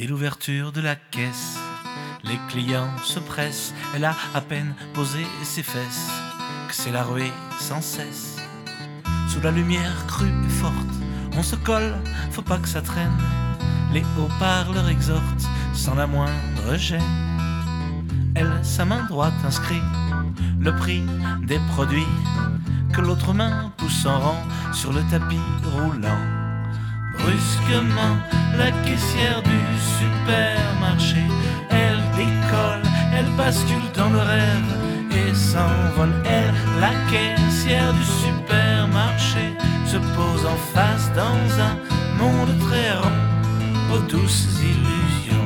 Dès l'ouverture de la caisse, les clients se pressent. Elle a à peine posé ses fesses que c'est la ruée sans cesse. Sous la lumière crue et forte, on se colle, faut pas que ça traîne. Les haut-parleurs exhortent sans la moindre gêne. Elle, sa main droite inscrit le prix des produits que l'autre main pousse en rang sur le tapis roulant. Brusquement, la caissière du supermarché, elle décolle, elle bascule dans le rêve et s'envole. Elle, la caissière du supermarché, se pose en face dans un monde très rond aux douces illusions.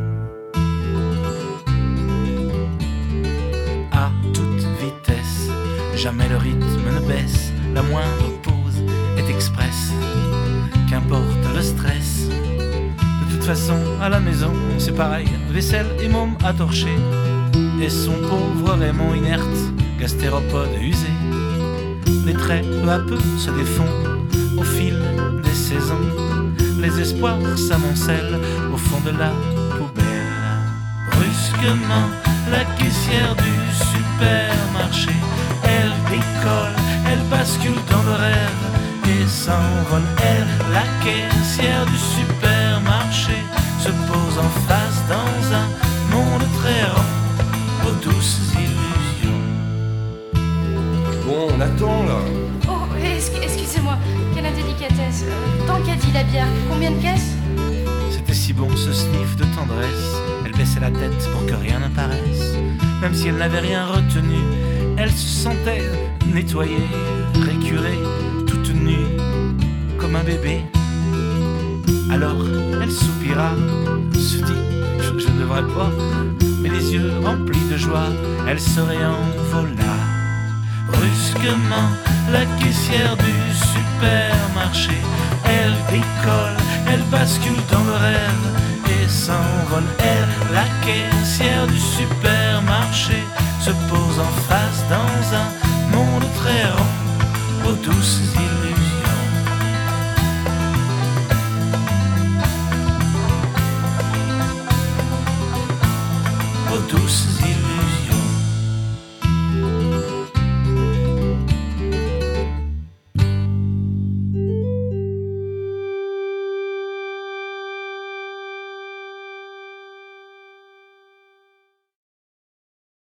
À toute vitesse, jamais le rythme ne baisse, la moindre pause est express. Qu'importe le stress, de toute façon à la maison c'est pareil, vaisselle et môme à torcher. Et son pauvre Raymond inerte, gastéropode usé. Les traits peu à peu se défont au fil des saisons. Les espoirs s'amoncellent au fond de la poubelle. Brusquement, la caissière du supermarché, elle décolle, elle bascule dans le rêve et s'envole. Elle, la caissière du supermarché, se pose en face dans un monde très rond aux douces illusions. Bon, on attend là. Oh, excusez-moi, quelle indélicatesse. Tant qu'a dit la bière, combien de caisses? C'était si bon ce sniff de tendresse. Elle baissait la tête pour que rien ne paraisse. Même si elle n'avait rien retenu, elle se sentait nettoyée, récurée, toute nue, comme un bébé. Alors elle soupira, se dit je ne devrais pas, mais les yeux remplis de joie, elle se réenvola. Brusquement, la caissière du supermarché, elle décolle, elle bascule dans le rêve et s'envole. Elle, la caissière du supermarché, se pose en face dans un monde très rond aux douces îles.